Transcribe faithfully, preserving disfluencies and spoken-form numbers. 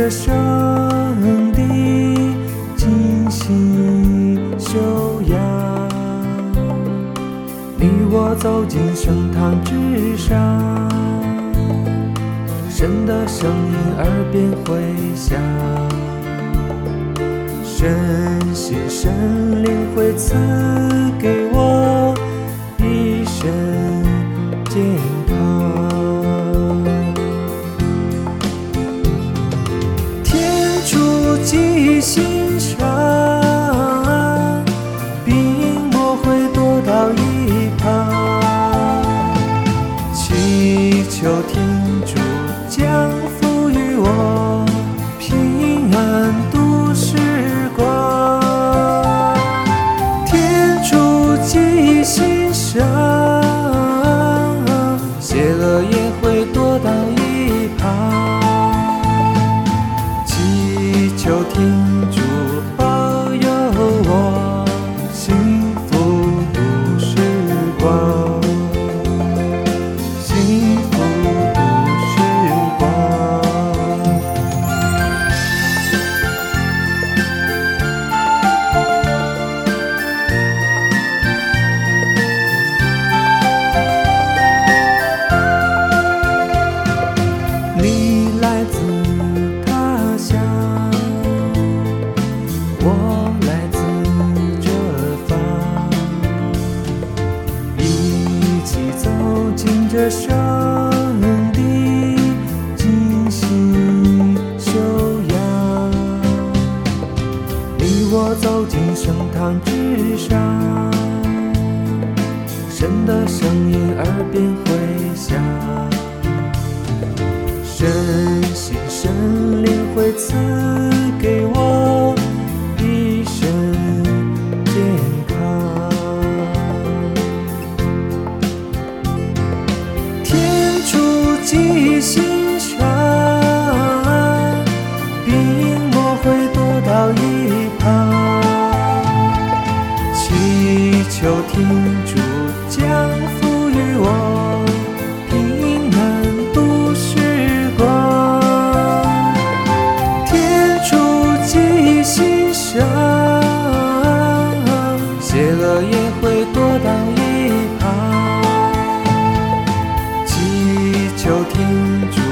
着圣地静息修养，你我走进圣堂之上，神的声音耳边回响，神心神灵会赐给我一身健康。天主既欣赏，病魔会躲到一旁，祈求天主将赋予我平安度时光。天主既欣赏，邪恶也会躲到一旁，祈求天主保佑我幸福度时光，幸福度时光。你来自他乡，我来自这方，一起走进这圣地静息修养，你我走进圣堂之上，神的声音耳边回响，神心神灵会赐给我一身健康。天主既欣赏，病魔会躲到一旁，祈求天主将赋予我平安度时光。天主既欣赏，邪恶也会躲到一旁，祈求天主